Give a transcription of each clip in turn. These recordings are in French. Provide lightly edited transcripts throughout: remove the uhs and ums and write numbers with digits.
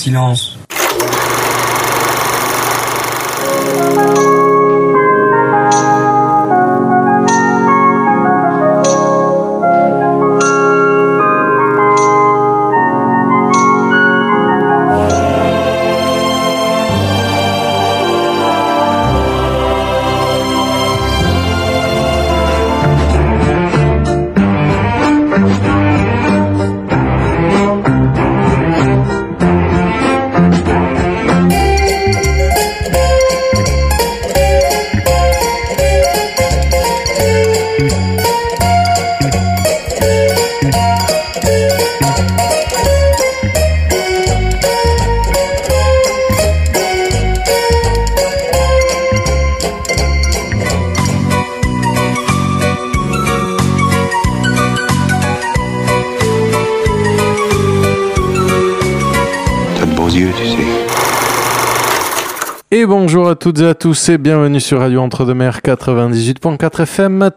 silence. Et bonjour à toutes et à tous et bienvenue sur Radio Entre-deux-Mers 98.4 FM,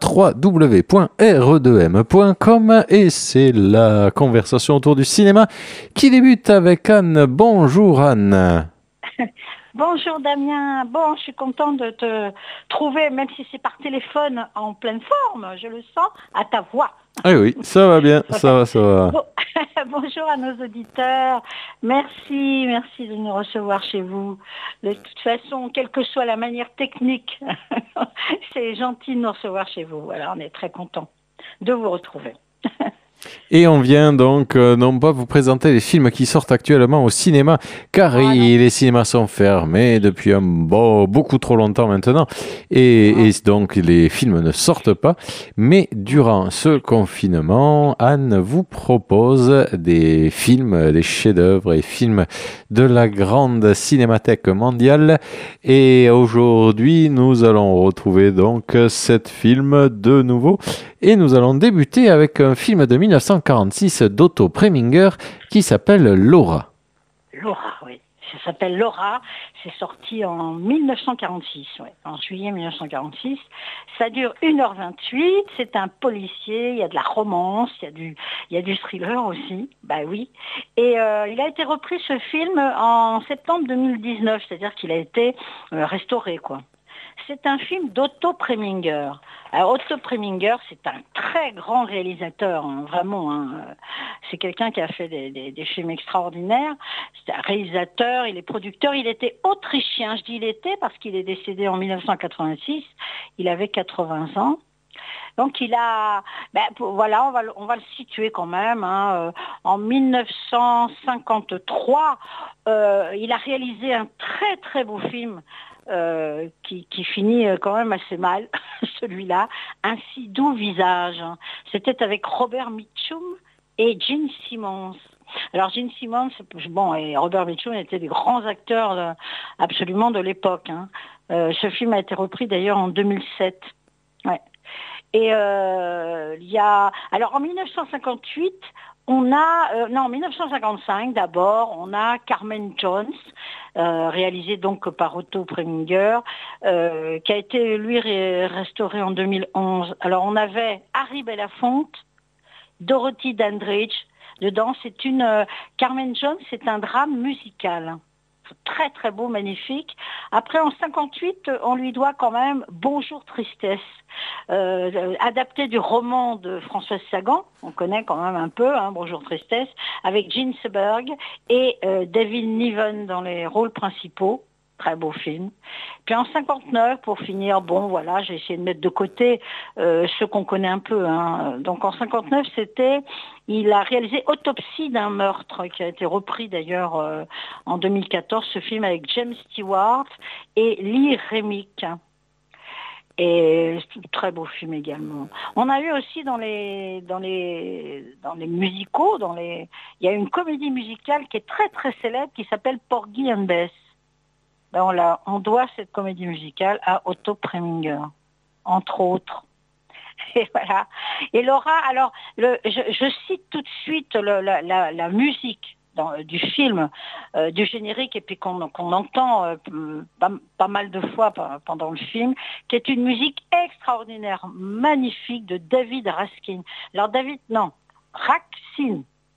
www.re2m.com et c'est la conversation autour du cinéma qui débute avec Anne. Bonjour Anne. Bonjour Damien, bon je suis contente de te trouver, même si c'est par téléphone en pleine forme, je le sens, à ta voix. Ah oui, ça va bien, ça va. Bon, bonjour à nos auditeurs, merci de nous recevoir chez vous. De toute façon, quelle que soit la manière technique, c'est gentil de nous recevoir chez vous. Voilà, on est très contents de vous retrouver. Et on vient donc non pas vous présenter les films qui sortent actuellement au cinéma, car les cinémas sont fermés depuis beaucoup trop longtemps maintenant, et donc les films ne sortent pas. Mais durant ce confinement, Anne vous propose des films, des chefs-d'œuvre et films de la grande cinémathèque mondiale. Et aujourd'hui, nous allons retrouver donc 7 films de nouveau. Et nous allons débuter avec un film de 1946 d'Otto Preminger qui s'appelle Laura. Laura, oui. Ça s'appelle Laura. C'est sorti en 1946, ouais, en juillet 1946. Ça dure 1h28. C'est un policier. Il y a de la romance. Il y a du thriller aussi. Bah oui. Et il a été repris ce film en septembre 2019. C'est-à-dire qu'il a été restauré, quoi. C'est un film d'Otto Preminger. Alors, Otto Preminger, c'est un très grand réalisateur, hein, vraiment. Hein. C'est quelqu'un qui a fait des films extraordinaires. C'est un réalisateur, il est producteur. Il était autrichien. Je dis il était parce qu'il est décédé en 1986. Il avait 80 ans. Donc il a, voilà, on va le situer quand même. Hein. En 1953, il a réalisé un très très beau film. Qui finit quand même assez mal, celui-là, Un si doux visage. C'était avec Robert Mitchum et Gene Simmons. Alors Gene Simmons, et Robert Mitchum étaient des grands acteurs absolument de l'époque. Hein. Ce film a été repris d'ailleurs en 2007. Ouais. Et alors en 1958, en 1955 d'abord, on a Carmen Jones, réalisé donc par Otto Preminger, qui a été lui restauré en 2011. Alors on avait Harry Belafonte, Dorothy Dandridge. Dedans, Carmen Jones, c'est un drame musical. Très très beau, magnifique. Après en 58, on lui doit quand même Bonjour Tristesse, adapté du roman de Françoise Sagan, on connaît quand même un peu, hein, Bonjour Tristesse, avec Gene Seberg et David Niven dans les rôles principaux. Très beau film. Puis en 59, pour finir, j'ai essayé de mettre de côté ceux qu'on connaît un peu. Hein. Donc en 59, il a réalisé Autopsie d'un meurtre, qui a été repris d'ailleurs en 2014, ce film avec James Stewart et Lee Remick. Et très beau film également. On a eu aussi dans les musicaux, il y a une comédie musicale qui est très très célèbre qui s'appelle Porgy and Bess. On doit cette comédie musicale à Otto Preminger, entre autres. Et voilà. Et Laura, alors, je cite tout de suite la musique du film, du générique, et puis qu'on entend pas mal de fois pendant le film, qui est une musique extraordinaire, magnifique, de David Raskin. Alors Raksin,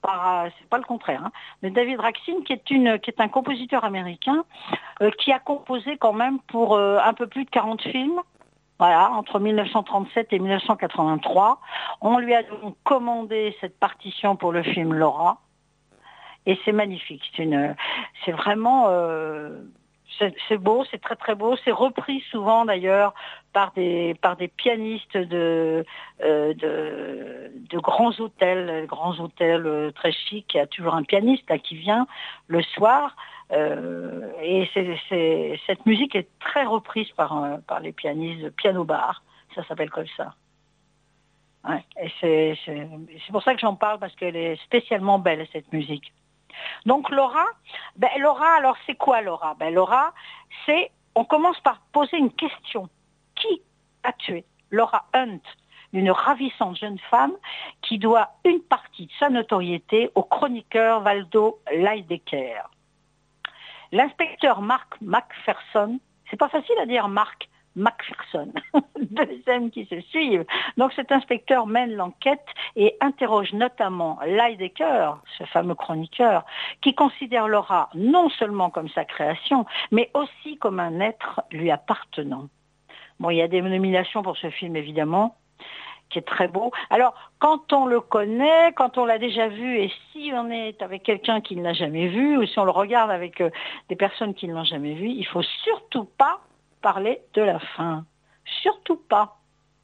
c'est pas le contraire, hein. Mais David Raksin, qui est un compositeur américain, qui a composé quand même pour un peu plus de 40 films. Voilà, entre 1937 et 1983. On lui a donc commandé cette partition pour le film Laura. Et c'est magnifique. C'est vraiment, c'est beau, c'est très très beau. C'est repris souvent d'ailleurs par des pianistes de grands hôtels très chics. Il y a toujours un pianiste là, qui vient le soir. Et cette musique est très reprise par les pianistes de piano bar. Ça s'appelle comme ça. Ouais. Et c'est pour ça que j'en parle, parce qu'elle est spécialement belle, cette musique. Donc Laura, alors c'est quoi Laura? Laura, on commence par poser une question. Qui a tué Laura Hunt, une ravissante jeune femme qui doit une partie de sa notoriété au chroniqueur Waldo Lydecker? L'inspecteur Mark McPherson, c'est pas facile à dire Mark McPherson, deux M qui se suivent. Donc cet inspecteur mène l'enquête et interroge notamment Lydecker, ce fameux chroniqueur, qui considère Laura non seulement comme sa création, mais aussi comme un être lui appartenant. Bon, il y a des nominations pour ce film évidemment, qui est très beau. Alors, quand on le connaît, quand on l'a déjà vu, et si on est avec quelqu'un qui ne l'a jamais vu, ou si on le regarde avec des personnes qui ne l'ont jamais vu, il faut surtout pas parler de la fin. Surtout pas.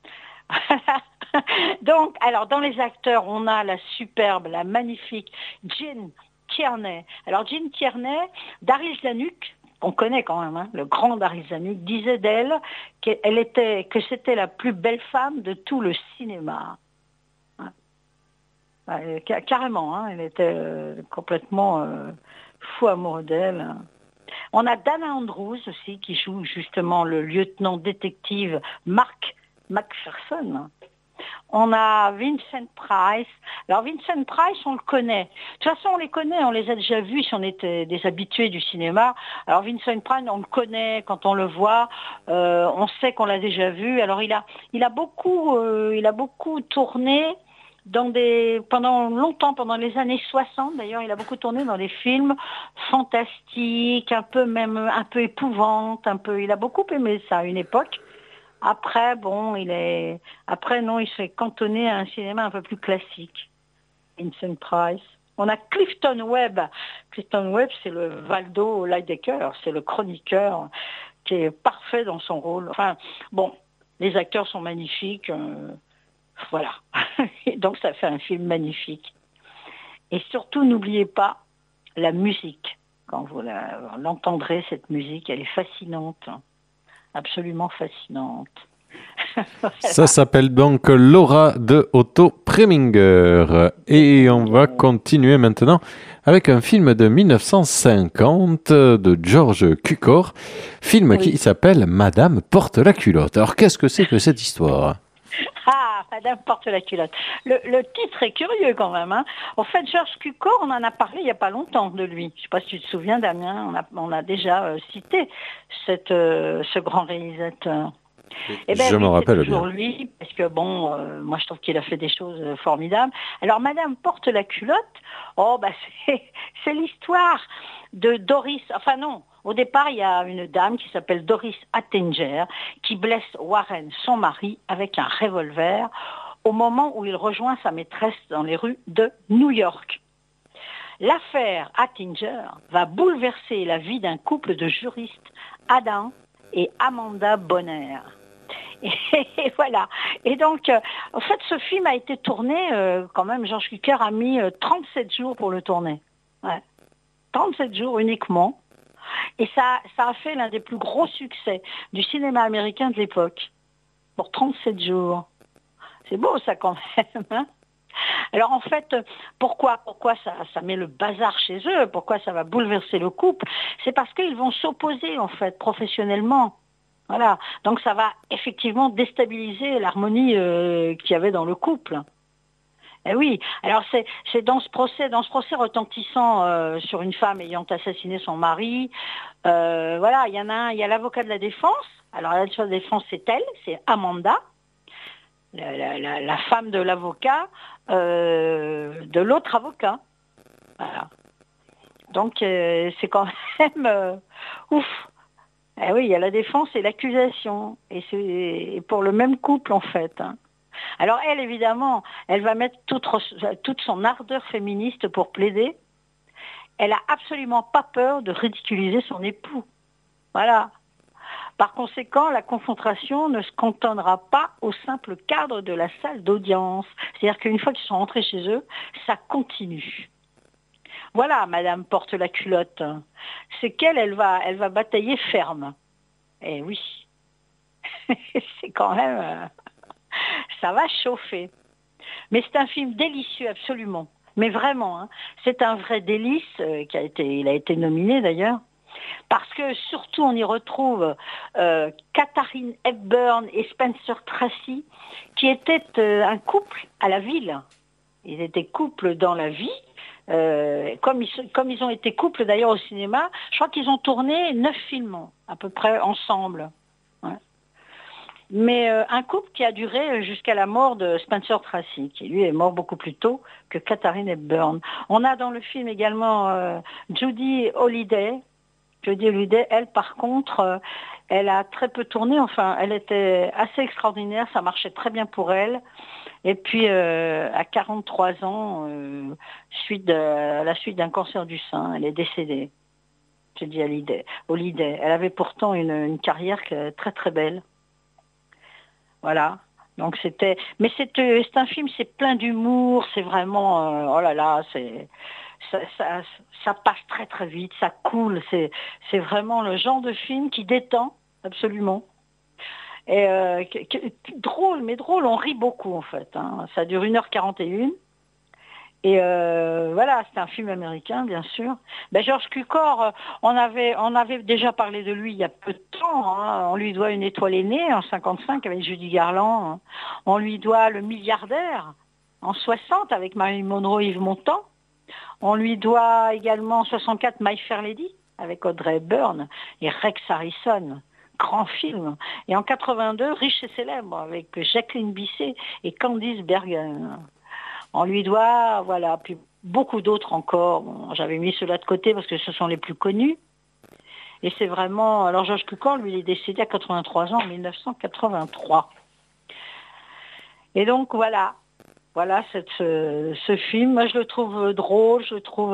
Donc, alors, dans les acteurs, on a la superbe, la magnifique Gene Tierney. Alors, Gene Tierney, Daryl Zanuck, on connaît quand même, hein, le grand Daryl Zanuck, disait d'elle que c'était la plus belle femme de tout le cinéma. Carrément, hein, elle était complètement fou amoureux d'elle. On a Dana Andrews aussi, qui joue justement le lieutenant détective Mark McPherson. On a Vincent Price. Alors Vincent Price, on le connaît. De toute façon, on les connaît, on les a déjà vus si on était des habitués du cinéma. Alors Vincent Price, on le connaît quand on le voit. On sait qu'on l'a déjà vu. Alors il a beaucoup tourné pendant longtemps, pendant les années 60 d'ailleurs, il a beaucoup tourné dans des films fantastiques, un peu épouvantes, il a beaucoup aimé ça à une époque. Après, il s'est cantonné à un cinéma un peu plus classique. Vincent Price. On a Clifton Webb. Clifton Webb, c'est le Waldo Lydecker, c'est le chroniqueur qui est parfait dans son rôle. Enfin, bon, les acteurs sont magnifiques. Voilà. Donc ça fait un film magnifique. Et surtout, n'oubliez pas la musique. Quand vous l'entendrez, cette musique, elle est fascinante. Absolument fascinante. Voilà. Ça s'appelle donc Laura de Otto Preminger. Et on va continuer maintenant avec un film de 1950 de George Cukor, film qui s'appelle Madame porte la culotte. Alors qu'est-ce que c'est que cette histoire ? Ah, Madame porte la culotte. Le titre est curieux quand même. Hein. En fait, George Cukor, on en a parlé il n'y a pas longtemps de lui. Je ne sais pas si tu te souviens, Damien, on a déjà cité ce grand réalisateur. Je me rappelle c'est toujours bien. lui, parce que moi je trouve qu'il a fait des choses formidables. Alors Madame porte la culotte, c'est l'histoire de Doris, enfin non, au départ il y a une dame qui s'appelle Doris Attinger qui blesse Warren, son mari, avec un revolver au moment où il rejoint sa maîtresse dans les rues de New York. L'affaire Attinger va bouleverser la vie d'un couple de juristes, Adam et Amanda Bonner. Et voilà. Et donc, en fait, ce film a été tourné, quand même, George Cukor a mis 37 jours pour le tourner. Ouais. 37 jours uniquement. Et ça a fait l'un des plus gros succès du cinéma américain de l'époque. Pour 37 jours. C'est beau, ça, quand même. Hein. Alors, en fait, pourquoi ça met le bazar chez eux? Pourquoi ça va bouleverser le couple? C'est parce qu'ils vont s'opposer, en fait, professionnellement. Voilà, donc ça va effectivement déstabiliser l'harmonie qu'il y avait dans le couple. Eh oui, alors c'est dans ce procès retentissant sur une femme ayant assassiné son mari. Voilà, il y a l'avocat de la défense. Alors l'avocat de la défense, c'est Amanda, la femme de l'avocat de l'autre avocat. Voilà. Donc c'est quand même ouf. Eh oui, il y a la défense et l'accusation. Et c'est pour le même couple, en fait. Hein. Alors elle, évidemment, elle va mettre toute son ardeur féministe pour plaider. Elle a absolument pas peur de ridiculiser son époux. Voilà. Par conséquent, la confrontation ne se cantonnera pas au simple cadre de la salle d'audience. C'est-à-dire qu'une fois qu'ils sont rentrés chez eux, ça continue. Voilà, Madame porte la culotte. C'est qu'elle, elle va batailler ferme. Eh oui. C'est quand même... ça va chauffer. Mais c'est un film délicieux, absolument. Mais vraiment, hein, c'est un vrai délice, il a été nominé d'ailleurs, parce que surtout on y retrouve Katharine Hepburn et Spencer Tracy, qui étaient un couple à la ville. Ils étaient couple dans la vie, comme ils ont été couple d'ailleurs au cinéma. Je crois qu'ils ont tourné 9 films à peu près ensemble. Ouais. Mais un couple qui a duré jusqu'à la mort de Spencer Tracy, qui lui est mort beaucoup plus tôt que Katharine Hepburn. On a dans le film également Judy Holliday. Judy Holliday, elle par contre, elle a très peu tourné, enfin elle était assez extraordinaire, ça marchait très bien pour elle. Et puis à 43 ans, à la suite d'un cancer du sein, elle est décédée. Judy Holliday. Elle avait pourtant une carrière très très belle. Voilà. Donc mais c'est un film, c'est plein d'humour, c'est vraiment, oh là là, ça passe très très vite, ça coule, c'est vraiment le genre de film qui détend, absolument. Et drôle, mais drôle, on rit beaucoup en fait. Hein. Ça dure 1h41. Et voilà, c'est un film américain, bien sûr. Ben, George Cukor, on avait déjà parlé de lui il y a peu de temps. Hein. On lui doit Une étoile est née en 55 avec Judy Garland. Hein. On lui doit Le milliardaire en 60 avec Marilyn Monroe et Yves Montand. On lui doit également en 64 My Fair Lady avec Audrey Hepburn et Rex Harrison. Grand film. Et en 82, Riche et célèbre avec Jacqueline Bisset et Candice Bergen. On lui doit, voilà, puis beaucoup d'autres encore. Bon, j'avais mis ceux-là de côté parce que ce sont les plus connus. Et c'est vraiment... Alors George Cukor, lui, il est décédé à 83 ans en 1983. Et donc, voilà. Voilà ce film. Moi, je le trouve drôle. Je le trouve...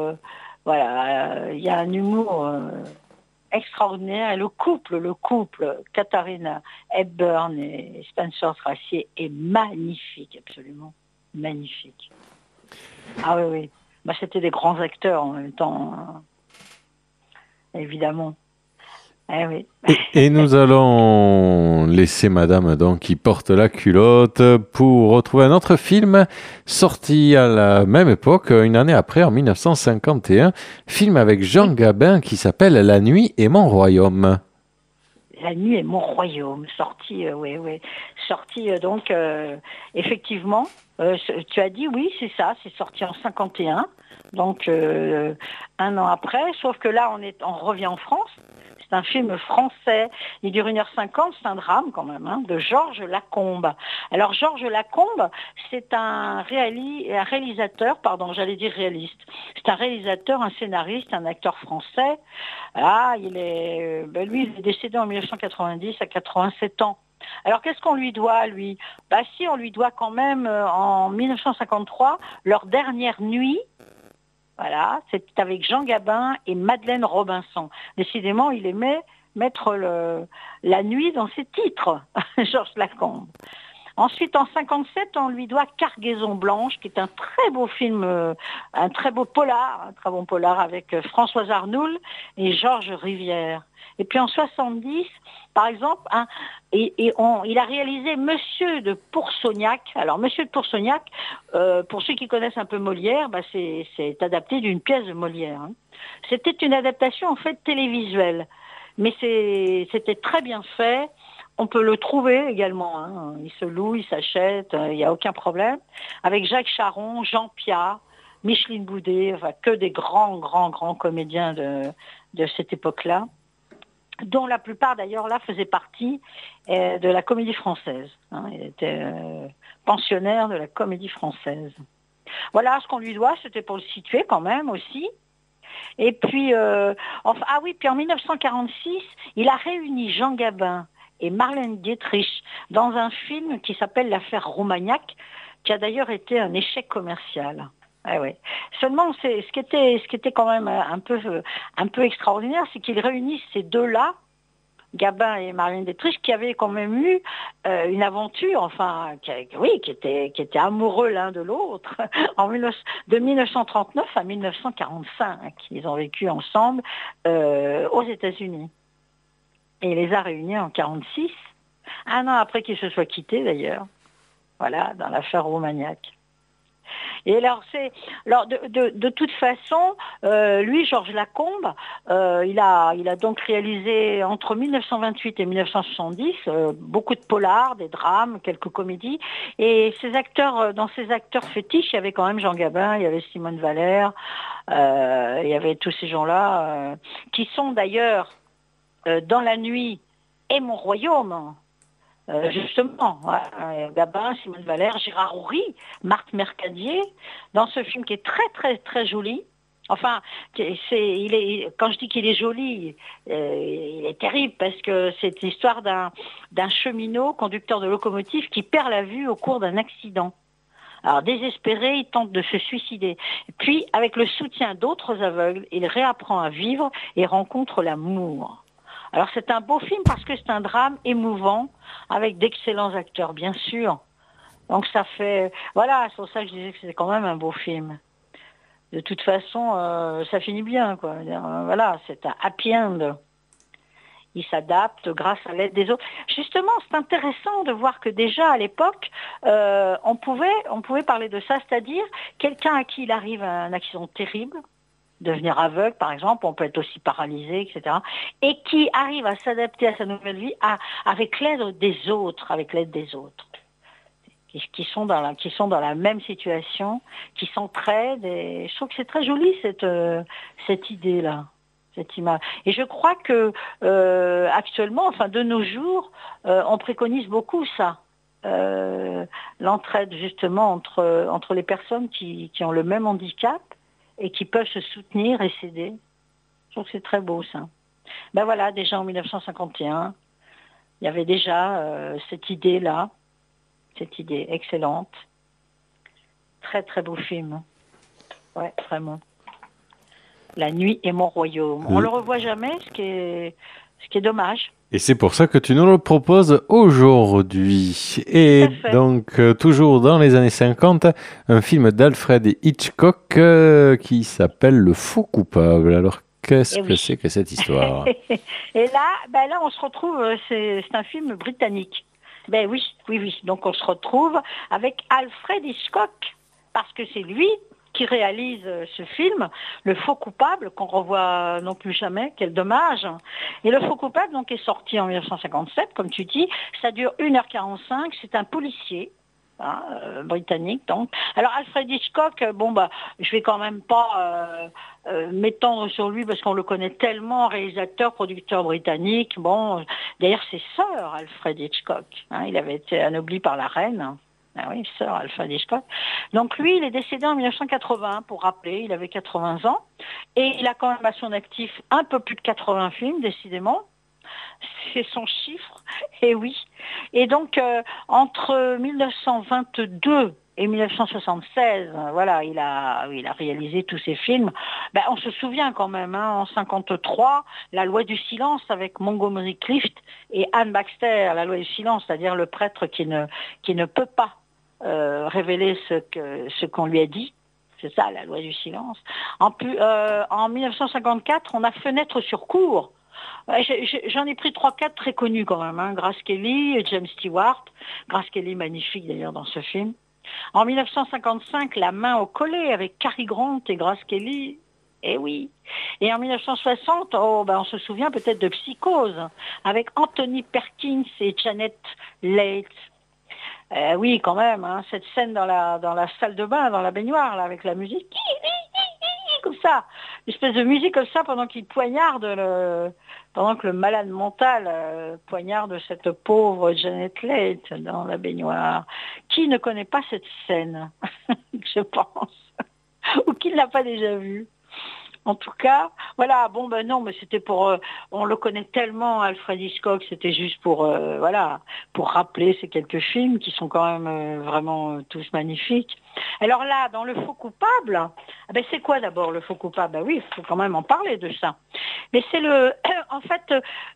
voilà, il y a un humour extraordinaire. Et le couple, Katharine Hepburn et Spencer Tracy est magnifique, absolument. Magnifique. Ah oui, oui. Bah, c'était des grands acteurs en même temps, hein. Évidemment. Eh oui. Et nous allons laisser Madame donc qui porte la culotte pour retrouver un autre film sorti à la même époque, une année après, en 1951, film avec Jean Gabin qui s'appelle La nuit est mon royaume. La nuit est mon royaume, sorti, sorti donc effectivement. Tu as dit oui, c'est ça, c'est sorti en 51, donc un an après. Sauf que là, on revient en France. C'est un film français. Il dure 1h50, c'est un drame quand même, hein, de Georges Lacombe. Alors Georges Lacombe, c'est un réalisateur, pardon, j'allais dire réaliste. C'est un réalisateur, un scénariste, un acteur français. Ah, lui, il est décédé en 1990 à 87 ans. Alors qu'est-ce qu'on lui doit, lui? Bah si, on lui doit quand même en 1953 leur dernière nuit. Voilà, c'est avec Jean Gabin et Madeleine Robinson. Décidément, il aimait mettre la nuit dans ses titres, Georges Lacombe. Ensuite, en 57, on lui doit Cargaison blanche, qui est un très beau film, un très beau polar, un très bon polar avec Françoise Arnoul et Georges Rivière. Et puis en 70, par exemple, il a réalisé Monsieur de Poursognac. Alors Monsieur de Poursognac, pour ceux qui connaissent un peu Molière, bah, c'est adapté d'une pièce de Molière. Hein. C'était une adaptation en fait télévisuelle, mais c'était très bien fait. On peut le trouver également. Hein. Il se loue, il s'achète, il n'y a aucun problème. Avec Jacques Charon, Jean Piat, Micheline Boudet, enfin que des grands comédiens de cette époque-là, dont la plupart d'ailleurs là faisaient partie de la Comédie Française. Hein. Il était pensionnaire de la Comédie Française. Voilà ce qu'on lui doit, c'était pour le situer quand même aussi. Et puis, puis en 1946, il a réuni Jean Gabin et Marlène Dietrich dans un film qui s'appelle L'affaire Romagnac, qui a d'ailleurs été un échec commercial. Ah ouais. Seulement, ce qui était quand même un peu extraordinaire, c'est qu'il réunisse ces deux-là, Gabin et Marlène Dietrich, qui avaient quand même eu une aventure, enfin, qui étaient amoureux l'un de l'autre, de 1939 à 1945. Ils ont vécu ensemble aux États-Unis. Et il les a réunis en 1946, un an après qu'ils se soient quittés d'ailleurs, voilà, dans l'affaire Romagnac. Et alors, de toute façon, lui, Georges Lacombe, il a donc réalisé entre 1928 et 1970 beaucoup de polars, des drames, quelques comédies. Et dans ses acteurs fétiches, il y avait quand même Jean Gabin, il y avait Simone Valère, il y avait tous ces gens-là, qui sont d'ailleurs dans la nuit et Mon Royaume. Justement, Gabin, Simone Valère, Gérard Houry, Marthe Mercadier, dans ce film qui est très très très joli. Enfin, quand je dis qu'il est joli, il est terrible parce que c'est l'histoire d'un cheminot, conducteur de locomotive, qui perd la vue au cours d'un accident. Alors désespéré, il tente de se suicider. Puis, avec le soutien d'autres aveugles, il réapprend à vivre et rencontre l'amour. Alors c'est un beau film parce que c'est un drame émouvant avec d'excellents acteurs, bien sûr. Donc ça fait... Voilà, c'est pour ça que je disais que c'est quand même un beau film. De toute façon, ça finit bien, quoi. Voilà, c'est un happy end. Il s'adapte grâce à l'aide des autres. Justement, c'est intéressant de voir que déjà à l'époque, on pouvait parler de ça, c'est-à-dire quelqu'un à qui il arrive un accident terrible, devenir aveugle, par exemple, on peut être aussi paralysé, etc., et qui arrive à s'adapter à sa nouvelle vie avec l'aide des autres, qui sont dans la même situation, qui s'entraident, et je trouve que c'est très joli cette idée-là, cette image. Et je crois que actuellement, enfin de nos jours, on préconise beaucoup ça. L'entraide justement entre les personnes qui ont le même handicap et qui peuvent se soutenir et s'aider. Je trouve que c'est très beau, ça. Ben voilà, déjà en 1951, il y avait déjà cette idée-là, cette idée excellente. Très, très beau film. Ouais, vraiment. La nuit est mon royaume. On le revoit jamais, ce qui est dommage. Et c'est pour ça que tu nous le proposes aujourd'hui. Et donc, toujours dans les années 50, un film d'Alfred Hitchcock qui s'appelle Le Faux Coupable. Alors, qu'est-ce que c'est que cette histoire? Et là, on se retrouve, c'est un film britannique. Ben oui. Donc, on se retrouve avec Alfred Hitchcock, parce que c'est lui qui réalise ce film, Le Faux Coupable, qu'on revoit non plus jamais, quel dommage. Et Le Faux Coupable donc, est sorti en 1957, comme tu dis, ça dure 1h45, c'est un policier britannique. Donc. Alors Alfred Hitchcock, je vais quand même pas m'étendre sur lui parce qu'on le connaît tellement, réalisateur, producteur britannique. Bon, d'ailleurs c'est Sir Alfred Hitchcock, il avait été anobli par la reine. Ah oui, Sir Alfred Hitchcock. Donc lui, il est décédé en 1980, pour rappeler, il avait 80 ans, et il a quand même à son actif un peu plus de 80 films, décidément. C'est son chiffre, et oui. Et donc, entre 1922 et 1976, voilà, il a réalisé tous ces films. Ben, on se souvient quand même, en 1953, La Loi du silence avec Montgomery Clift et Anne Baxter, La Loi du silence, c'est-à-dire le prêtre qui ne peut pas révéler ce qu'on lui a dit. C'est ça, la loi du silence. En 1954, on a Fenêtre sur cour. J'en ai pris 3-4 très connus quand même. Grace Kelly et James Stewart. Grace Kelly, magnifique d'ailleurs dans ce film. En 1955, La main au collet avec Cary Grant et Grace Kelly. Eh oui. Et en 1960, on se souvient peut-être de Psychose avec Anthony Perkins et Janet Leigh. Oui, quand même, cette scène dans la salle de bain, dans la baignoire, là, avec la musique. comme ça, une espèce de musique comme ça pendant qu'il poignarde pendant que le malade mental poignarde cette pauvre Janet Leigh dans la baignoire. Qui ne connaît pas cette scène, je pense, ou qui ne l'a pas déjà vue? En tout cas, voilà, bon ben non, mais c'était pour, on le connaît tellement, Alfred Hitchcock, c'était juste pour, voilà, pour rappeler ces quelques films qui sont quand même vraiment tous magnifiques. Alors là, dans Le Faux Coupable, ben c'est quoi d'abord Le Faux Coupable? Ben oui, il faut quand même en parler de ça. Mais c'est en fait,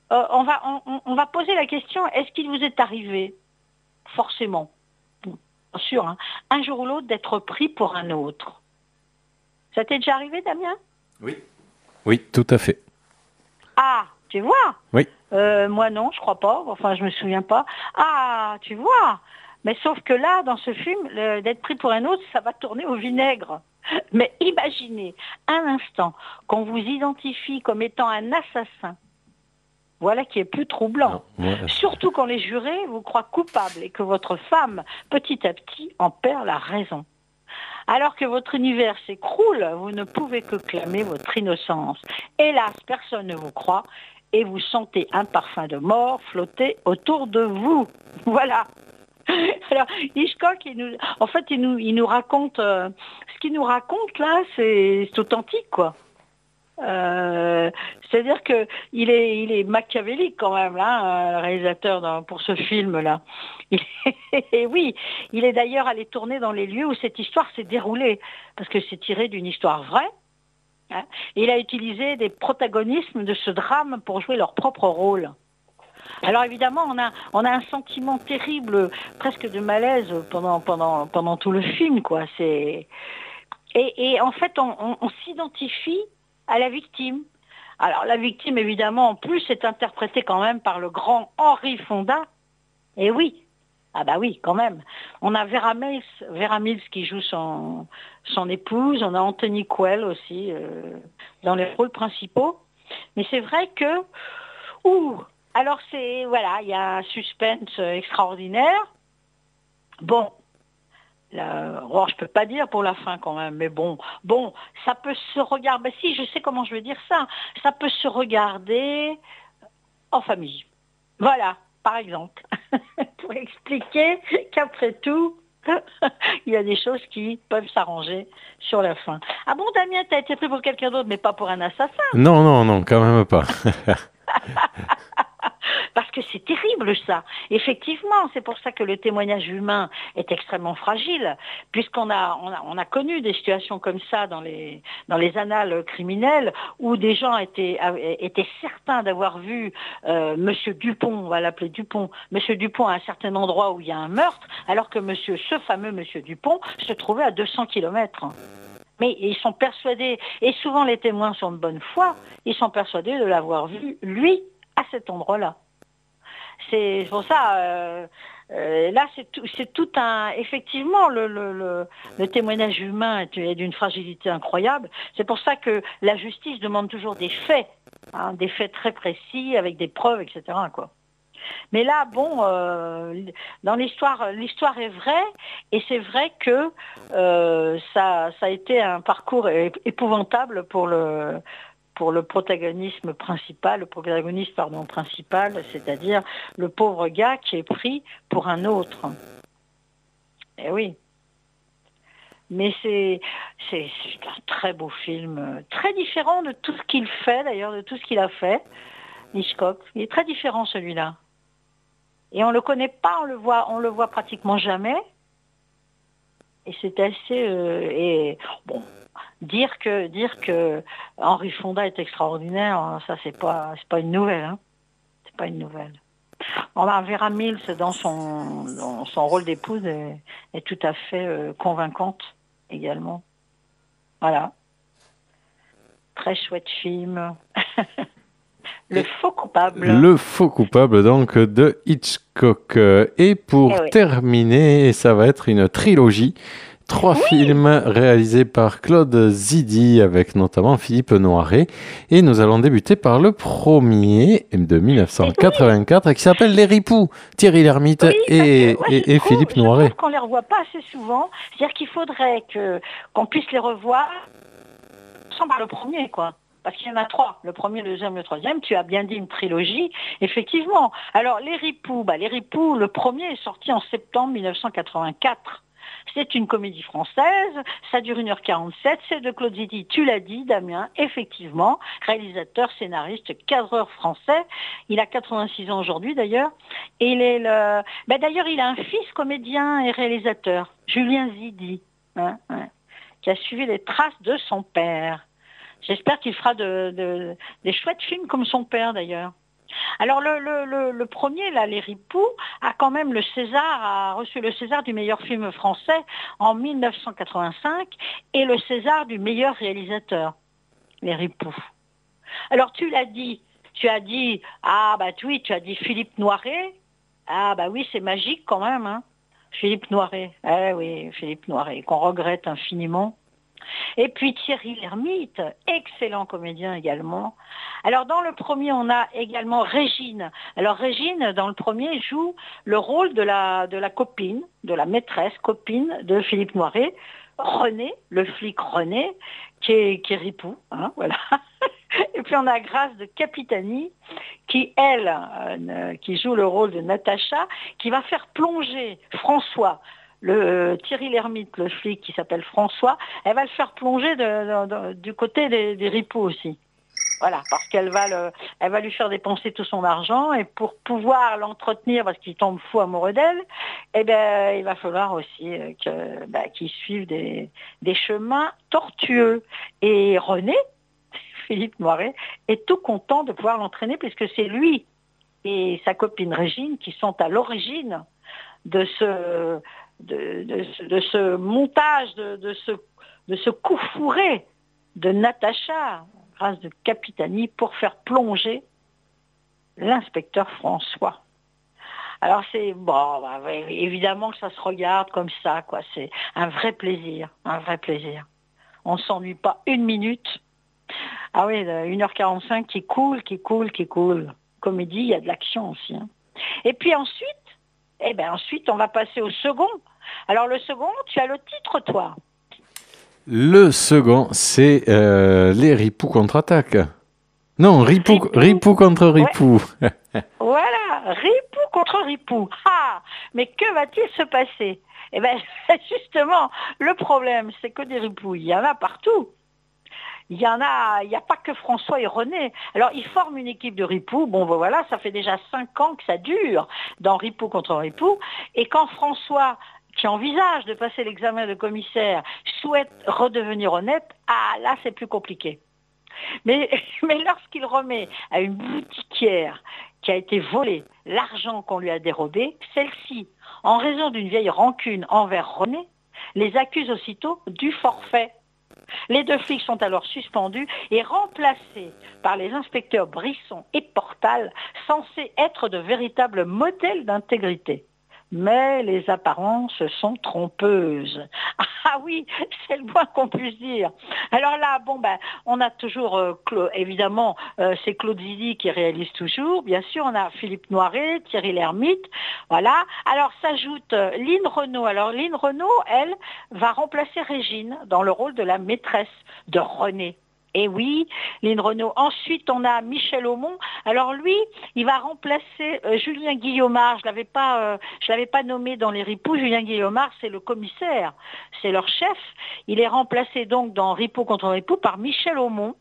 on va poser la question, est-ce qu'il vous est arrivé, forcément, bien sûr, hein, un jour ou l'autre, d'être pris pour un autre? Ça t'est déjà arrivé, Damien? Oui. Oui, tout à fait. Ah, tu vois? Oui. Moi non, je crois pas. Enfin, je me souviens pas. Ah, tu vois? Mais sauf que là, dans ce film, d'être pris pour un autre, ça va tourner au vinaigre. Mais imaginez un instant qu'on vous identifie comme étant un assassin. Voilà qui est plus troublant. Non, ouais. Surtout quand les jurés vous croient coupable et que votre femme, petit à petit, en perd la raison. Alors que votre univers s'écroule, vous ne pouvez que clamer votre innocence. Hélas, personne ne vous croit et vous sentez un parfum de mort flotter autour de vous. Voilà. Alors, Hitchcock, il nous raconte, ce qu'il nous raconte là, c'est authentique, quoi. C'est-à-dire que il est machiavélique quand même là, le réalisateur pour ce film-là. Et oui, il est d'ailleurs allé tourner dans les lieux où cette histoire s'est déroulée, parce que c'est tiré d'une histoire vraie. Hein, et il a utilisé des protagonismes de ce drame pour jouer leur propre rôle. Alors évidemment, on a un sentiment terrible, presque de malaise pendant tout le film, quoi. Et en fait, on s'identifie à la victime. Alors la victime, évidemment, en plus, est interprétée quand même par le grand Henry Fonda. Et oui, ah bah oui, quand même. On a Vera Mills qui joue son épouse. On a Anthony Quayle aussi dans les rôles principaux. Mais c'est vrai que, alors voilà, il y a un suspense extraordinaire. Bon. Je peux pas dire pour la fin quand même, mais bon, ça peut se regarder. Si, je sais comment je veux dire ça. Ça peut se regarder en famille. Voilà, par exemple, pour expliquer qu'après tout, il y a des choses qui peuvent s'arranger sur la fin. Ah bon, Damien, t'as été pris pour quelqu'un d'autre, mais pas pour un assassin? Non, quand même pas. Parce que c'est terrible ça. Effectivement, c'est pour ça que le témoignage humain est extrêmement fragile, puisqu'on a connu des situations comme ça dans les annales criminelles où des gens étaient certains d'avoir vu Monsieur Dupont, on va l'appeler Dupont, Monsieur Dupont à un certain endroit où il y a un meurtre, alors que ce fameux Monsieur Dupont se trouvait à 200 kilomètres. Mais ils sont persuadés, et souvent les témoins sont de bonne foi, ils sont persuadés de l'avoir vu, lui, à cet endroit-là. C'est pour ça, là c'est tout un... Effectivement, le témoignage humain est d'une fragilité incroyable. C'est pour ça que la justice demande toujours des faits, hein, des faits très précis, avec des preuves, etc., quoi. Mais là, bon, dans l'histoire est vraie, et c'est vrai que ça a été un parcours épouvantable pour le protagoniste principal, c'est-à-dire le pauvre gars qui est pris pour un autre. Eh oui. Mais c'est un très beau film, très différent de tout ce qu'il fait, d'ailleurs, de tout ce qu'il a fait, Hitchcock. Il est très différent, celui-là. Et on le connaît pas, on le voit pratiquement jamais. Et c'est assez... Dire que Henry Fonda est extraordinaire, ça c'est pas une nouvelle, hein. C'est pas une nouvelle. On a Vera Mills dans son rôle d'épouse est tout à fait convaincante également. Voilà. Très chouette film. Le Faux Coupable. Le Faux Coupable, donc, de Hitchcock. Et pour terminer, ça va être une trilogie. 3 films réalisés par Claude Zidi, avec notamment Philippe Noiret. Et nous allons débuter par le premier de 1984, qui s'appelle Les Ripoux. Thierry Lhermitte et Philippe Noiret. Je trouve qu'on ne les revoit pas assez souvent. C'est-à-dire qu'il faudrait qu'on puisse les revoir commençant par le premier, quoi. Parce qu'il y en a 3, le premier, le deuxième, le troisième. Tu as bien dit une trilogie, effectivement. Alors, Les Ripoux, le premier est sorti en septembre 1984. C'est une comédie française, ça dure 1h47, c'est de Claude Zidi, tu l'as dit Damien, effectivement, réalisateur, scénariste, cadreur français, il a 86 ans aujourd'hui d'ailleurs, et d'ailleurs il a un fils comédien et réalisateur, Julien Zidi, qui a suivi les traces de son père. J'espère qu'il fera des chouettes films comme son père d'ailleurs. Alors le premier, là, Les Ripoux, a quand même a reçu le César du meilleur film français en 1985 et le César du meilleur réalisateur, Les Ripoux. Alors tu as dit, tu as dit Philippe Noiret. Ah bah oui, c'est magique quand même, hein. Philippe Noiret. Eh oui, Philippe Noiret, qu'on regrette infiniment. Et puis Thierry Lhermitte, excellent comédien également. Alors dans le premier, on a également Régine. Alors Régine, dans le premier, joue le rôle de la copine, de la maîtresse copine de Philippe Noiret, René, le flic René, qui est Ripoux, hein, voilà. Et puis on a Grâce de Capitani, qui qui joue le rôle de Natacha, qui va faire plonger François. Thierry Lhermitte, le flic qui s'appelle François, elle va le faire plonger du côté des Ripoux aussi. Voilà, parce qu'elle va lui faire dépenser tout son argent et pour pouvoir l'entretenir, parce qu'il tombe fou amoureux d'elle, eh ben, il va falloir aussi qu'il suive des chemins tortueux. Et René, Philippe Noiret, est tout content de pouvoir l'entraîner puisque c'est lui et sa copine Régine qui sont à l'origine de ce montage, de ce coup fourré de Natacha, Grâce de Capitani, pour faire plonger l'inspecteur François. Alors évidemment que ça se regarde comme ça, quoi. C'est un vrai plaisir, un vrai plaisir. On ne s'ennuie pas une minute. Ah oui, 1h45 qui coule. Comédie, il y a de l'action aussi, hein. Et puis ensuite, on va passer au second. Alors le second, tu as le titre, toi. Le second, c'est Les Ripoux contre-attaque. Non, Ripoux contre Ripoux. Ouais. Voilà, Ripoux contre Ripoux. Ah, mais que va-t-il se passer? Eh bien, justement, le problème, c'est que des Ripoux, il y en a partout. Il n'y a pas que François et René. Alors, ils forment une équipe de Ripoux. Bon, voilà, ça fait déjà 5 ans que ça dure dans Ripoux contre Ripoux. Et quand François, qui envisage de passer l'examen de commissaire, souhaite redevenir honnête, ah là, c'est plus compliqué. Mais lorsqu'il remet à une boutiquière qui a été volée l'argent qu'on lui a dérobé, celle-ci, en raison d'une vieille rancune envers René, les accuse aussitôt du forfait. Les 2 flics sont alors suspendus et remplacés par les inspecteurs Brisson et Portal, censés être de véritables modèles d'intégrité. Mais les apparences sont trompeuses. Ah oui, c'est le moins qu'on puisse dire. Alors là, on a toujours, évidemment, c'est Claude Zidi qui réalise toujours. Bien sûr, on a Philippe Noiret, Thierry Lhermitte. Voilà. Alors s'ajoute Line Renaud. Alors Line Renaud, elle, va remplacer Régine dans le rôle de la maîtresse de René. Et oui, Line Renaud. Ensuite, on a Michel Aumont. Alors lui, il va remplacer Julien Guillaumard. Je l'avais pas nommé dans Les Ripoux. Julien Guillaumard, c'est le commissaire, c'est leur chef. Il est remplacé donc dans Ripoux contre Ripoux par Michel Aumont.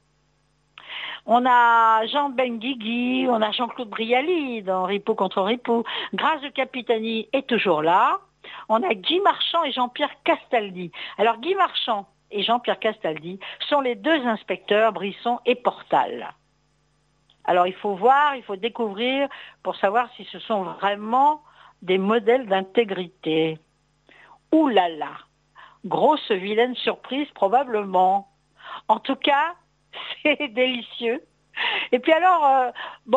On a Jean Benguigui, on a Jean-Claude Brialy dans Ripoux contre Ripoux. Grâce de Capitani est toujours là. On a Guy Marchand et Jean-Pierre Castaldi. Alors Guy Marchand et Jean-Pierre Castaldi sont les 2 inspecteurs Brisson et Portal. Alors il faut voir, il faut découvrir pour savoir si ce sont vraiment des modèles d'intégrité. Ouh là là, grosse vilaine surprise probablement. En tout cas, c'est délicieux. Et puis alors,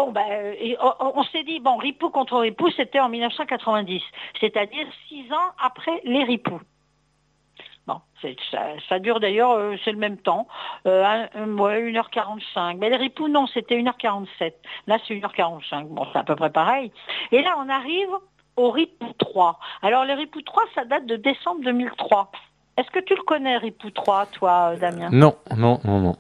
on s'est dit, Ripoux contre Ripoux, c'était en 1990, c'est-à-dire 6 ans après Les Ripoux. Bon, ça dure d'ailleurs, c'est le même temps, 1h45. Mais Les Ripoux, non, c'était 1h47. Là, c'est 1h45. Bon, c'est à peu près pareil. Et là, on arrive au Ripoux 3. Alors, Les Ripoux 3, ça date de décembre 2003. Est-ce que tu le connais, Ripou 3, toi, Damien? Non, non, non, non.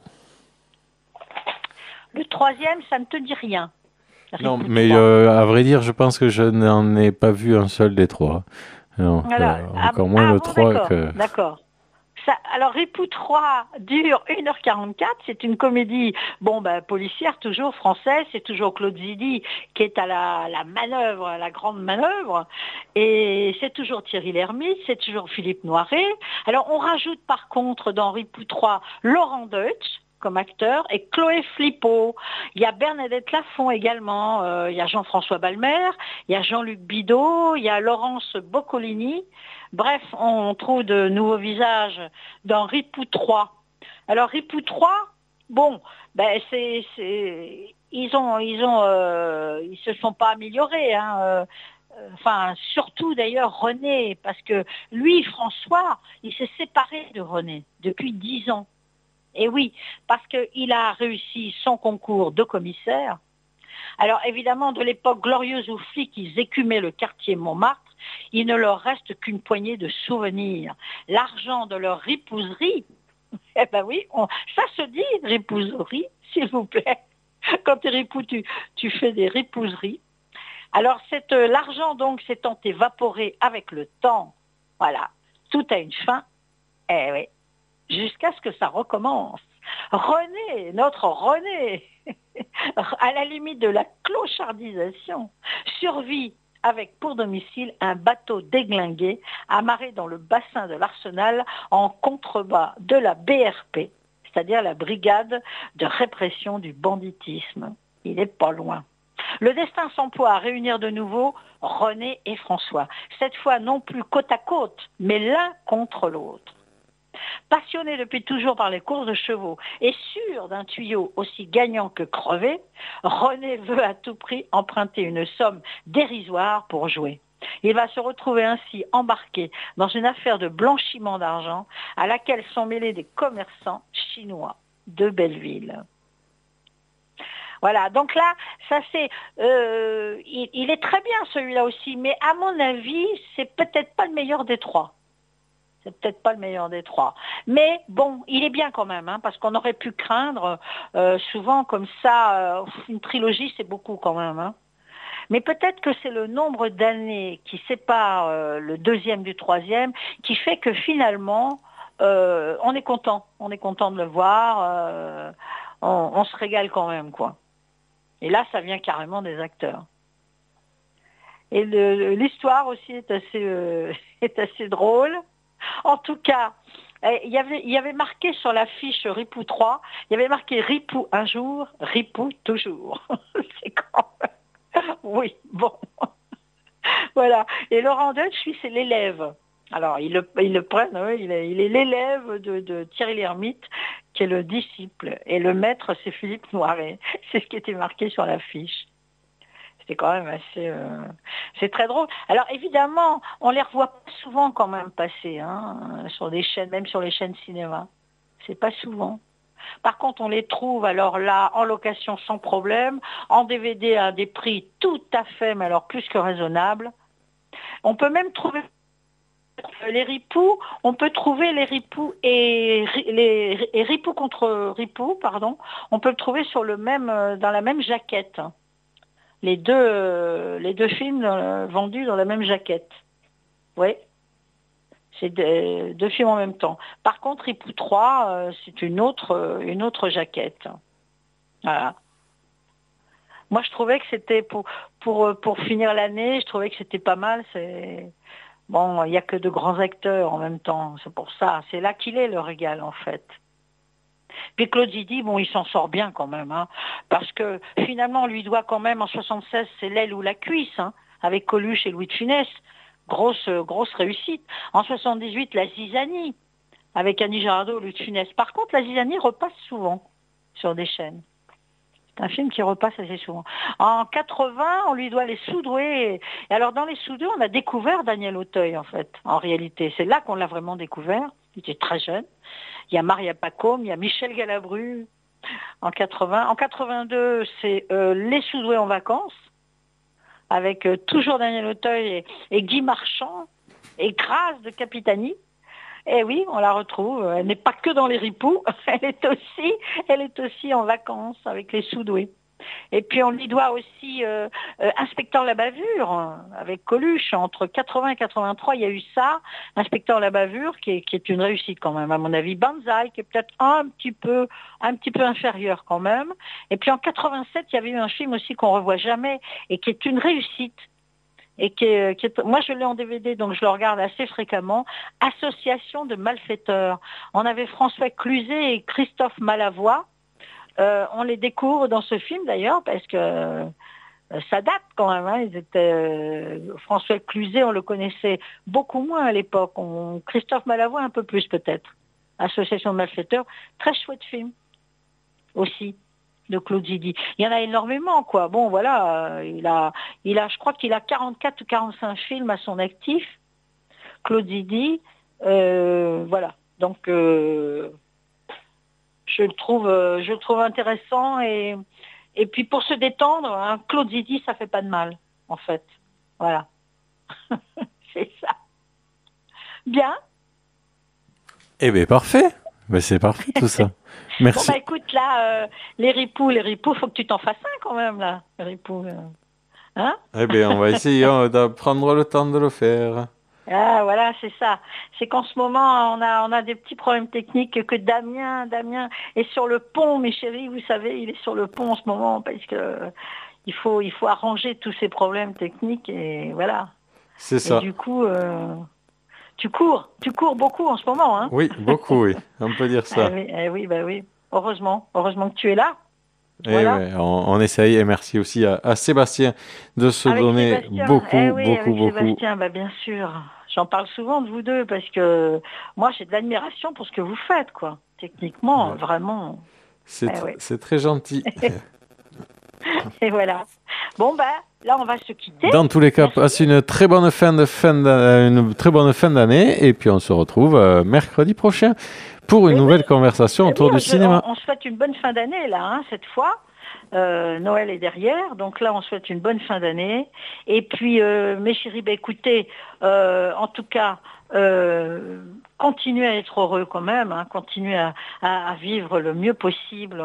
Le troisième, ça ne te dit rien. Non, Ripou mais 3. à vrai dire, je pense que je n'en ai pas vu un seul des trois. Donc, Voilà. encore moins le Bon, 3 d'accord, que... d'accord. Alors, Ripou 3 dure 1h44. C'est une comédie, policière, toujours française. C'est toujours Claude Zidi qui est à la manœuvre, la grande manœuvre. Et c'est toujours Thierry Lhermitte, c'est toujours Philippe Noiret. Alors, on rajoute par contre dans Ripou 3 Laurent Deutsch comme acteur et Chloé Flippo. Il y a Bernadette Lafont également, il y a Jean-François Balmer, il y a Jean-Luc Bidault, il y a Laurence Boccolini. Bref, on trouve de nouveaux visages dans Ripou 3. Alors Ripou 3, ils se sont pas améliorés, hein. Surtout d'ailleurs René, parce que lui, François, il s'est séparé de René depuis 10 ans. Et oui, parce qu'il a réussi son concours de commissaire. Alors évidemment, de l'époque glorieuse où flics, ils écumaient le quartier Montmartre, il ne leur reste qu'une poignée de souvenirs. L'argent de leur ripouserie, eh ben oui, ça se dit, ripouserie, s'il vous plaît. Quand tu es ripoux, tu fais des ripouseries. Alors l'argent donc s'étant évaporé avec le temps, voilà, tout a une fin, eh oui, jusqu'à ce que ça recommence. René, notre René, à la limite de la clochardisation, survit avec pour domicile un bateau déglingué amarré dans le bassin de l'Arsenal en contrebas de la BRP, c'est-à-dire la brigade de répression du banditisme. Il n'est pas loin. Le destin s'emploie à réunir de nouveau René et François, cette fois non plus côte à côte, mais l'un contre l'autre. Passionné depuis toujours par les courses de chevaux et sûr d'un tuyau aussi gagnant que crevé, René veut à tout prix emprunter une somme dérisoire pour jouer. Il va se retrouver ainsi embarqué dans une affaire de blanchiment d'argent à laquelle sont mêlés des commerçants chinois de Belleville. Voilà, donc là, il est très bien celui-là aussi, mais à mon avis, c'est peut-être pas le meilleur des trois. C'est peut-être pas le meilleur des trois. Mais bon, il est bien quand même, hein, parce qu'on aurait pu craindre souvent comme ça, une trilogie c'est beaucoup quand même. Hein. Mais peut-être que c'est le nombre d'années qui sépare le deuxième du troisième qui fait que finalement, on est content. On est content de le voir. On se régale quand même, quoi. Et là, ça vient carrément des acteurs. Et l'histoire aussi est assez drôle. En tout cas, il y avait marqué sur la fiche Ripou 3, il y avait marqué Ripou un jour, Ripou toujours. C'est quand même... Oui, bon. Voilà. Et Laurent Deutsch, lui, c'est l'élève. Alors, ils le prennent, oui, il est l'élève de Thierry Lhermitte, qui est le disciple. Et le maître, c'est Philippe Noiret. C'est ce qui était marqué sur la fiche. C'est quand même assez... C'est très drôle. Alors évidemment, on les revoit pas souvent quand même passer, hein, sur des chaînes, même sur les chaînes cinéma. C'est pas souvent. Par contre, on les trouve alors là en location sans problème, en DVD à des prix tout à fait, mais alors plus que raisonnables. On peut même trouver les ripoux, on peut trouver les ripoux et ripoux contre ripoux, pardon. On peut le trouver sur dans la même jaquette. Les deux films vendus dans la même jaquette. Oui, c'est deux films en même temps. Par contre, Ripou 3, c'est une autre jaquette. Voilà. Moi, je trouvais que c'était pour finir l'année, je trouvais que c'était pas mal. Bon, il n'y a que de grands acteurs en même temps. C'est pour ça. C'est là qu'il est le régal, en fait. Puis Claude Zidi, bon, il s'en sort bien quand même, hein, parce que finalement, on lui doit quand même, en 76, c'est l'aile ou la cuisse, hein, avec Coluche et Louis de Funès. Grosse réussite. En 78, la Zizanie, avec Annie Girardot et Louis de Funès. Par contre, la Zizanie repasse souvent sur des chaînes. C'est un film qui repasse assez souvent. En 80, on lui doit Les Soudoués. Et alors, dans Les Soudoués, on a découvert Daniel Auteuil, en fait, en réalité. C'est là qu'on l'a vraiment découvert. Il était très jeune. Il y a Maria Pacôme, il y a Michel Galabru en 80. En 82, c'est Les Soudoués en vacances, avec toujours Daniel Auteuil et Guy Marchand et Grâce de Capitani. Eh oui, on la retrouve. Elle n'est pas que dans les ripoux, elle est aussi en vacances avec les Soudoués. Et puis on lui doit aussi Inspecteur la bavure avec Coluche. Entre 80 et 83, il y a eu ça, Inspecteur la bavure, qui est une réussite quand même, à mon avis. Banzai, qui est peut-être un petit peu inférieur quand même. Et puis en 87, il y avait eu un film aussi qu'on revoit jamais et qui est une réussite. Et moi je l'ai en DVD, donc je le regarde assez fréquemment. Association de malfaiteurs. On avait François Cluzet et Christophe Malavoie. On les découvre dans ce film d'ailleurs parce que ça date quand même. Hein. Ils étaient, François Cluzet, on le connaissait beaucoup moins à l'époque. Christophe Malavoie un peu plus peut-être. Association de malfaiteurs, très chouette film aussi de Claude Zidi. Il y en a énormément quoi. Bon voilà, je crois qu'il a 44 ou 45 films à son actif. Claude Zidi, voilà. Donc je le trouve intéressant et puis pour se détendre, hein, Claude Zidi, ça fait pas de mal, en fait. Voilà. C'est ça. Bien. Eh bien, parfait. Mais c'est parfait tout ça. Merci. Bon, bah écoute, là, les ripoux, faut que tu t'en fasses un quand même, là, les ripoux. Hein? Eh bien, on va essayer de prendre le temps de le faire. Ah voilà, c'est ça. C'est qu'en ce moment, on a des petits problèmes techniques que Damien est sur le pont, mes chéris, vous savez, il est sur le pont en ce moment parce que il faut arranger tous ces problèmes techniques et voilà. C'est ça. Et du coup, tu cours beaucoup en ce moment, hein? Oui, beaucoup, oui. On peut dire ça. Oui, bah oui. Heureusement que tu es là. Et Voilà. ouais, on essaye et merci aussi à Sébastien de se Avec donner Sébastien. beaucoup. Sébastien, bah bien sûr. J'en parle souvent de vous deux parce que moi j'ai de l'admiration pour ce que vous faites, quoi. Techniquement, Ouais. vraiment. C'est très gentil. Et voilà. Bon bah là on va se quitter. Dans tous les cas, passe une très bonne fin d'année et puis on se retrouve mercredi prochain pour une nouvelle conversation autour du cinéma. On souhaite une bonne fin d'année là, hein, cette fois. Noël est derrière, donc là on souhaite une bonne fin d'année. Et puis mes chéris, bah, écoutez, en tout cas, continuez à être heureux quand même, hein, continuez à vivre le mieux possible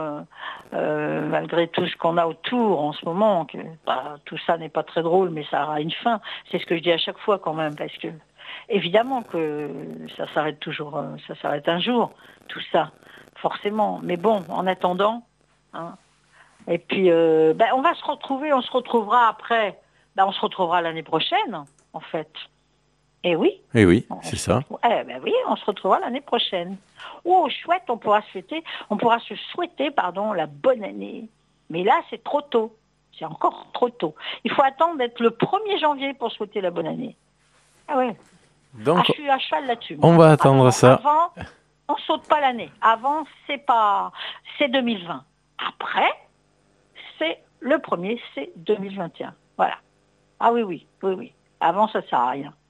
malgré tout ce qu'on a autour en ce moment. Tout ça n'est pas très drôle, mais ça aura une fin. C'est ce que je dis à chaque fois quand même, parce que évidemment que ça s'arrête toujours, ça s'arrête un jour, tout ça, forcément. Mais bon, en attendant, hein. Et puis, on va se retrouver, on se retrouvera après. On se retrouvera l'année prochaine, en fait. Et oui. Et oui, c'est ça. Oui, on se retrouvera l'année prochaine. Oh, chouette, on pourra se souhaiter, la bonne année. Mais là, c'est trop tôt. C'est encore trop tôt. Il faut attendre d'être le 1er janvier pour souhaiter la bonne année. Ah ouais. Donc, je suis à cheval là-dessus. On va attendre ça. Avant, on saute pas l'année. Avant, c'est 2020. Après, c'est le 1er, c'est 2021. Voilà. Ah oui. Avant, ça sert à rien.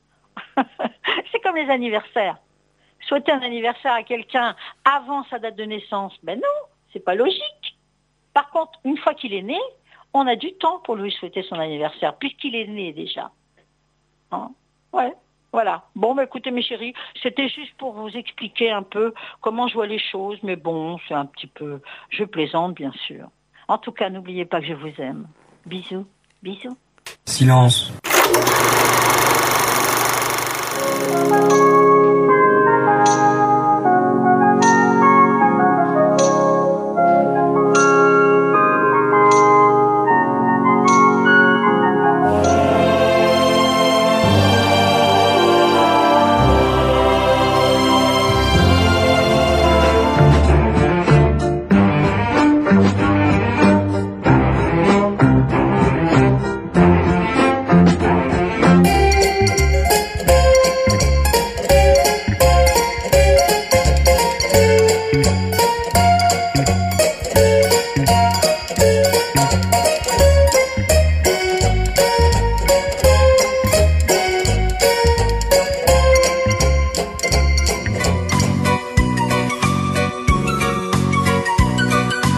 C'est comme les anniversaires. Souhaiter un anniversaire à quelqu'un avant sa date de naissance, ben non, c'est pas logique. Par contre, une fois qu'il est né, on a du temps pour lui souhaiter son anniversaire, puisqu'il est né déjà. Hein? Ouais. Voilà. Bon, écoutez mes chéris, c'était juste pour vous expliquer un peu comment je vois les choses, mais bon, c'est un petit peu... Je plaisante, bien sûr. En tout cas, n'oubliez pas que je vous aime. Bisous. Bisous. Silence.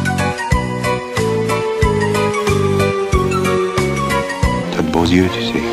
Yeux, tu sais.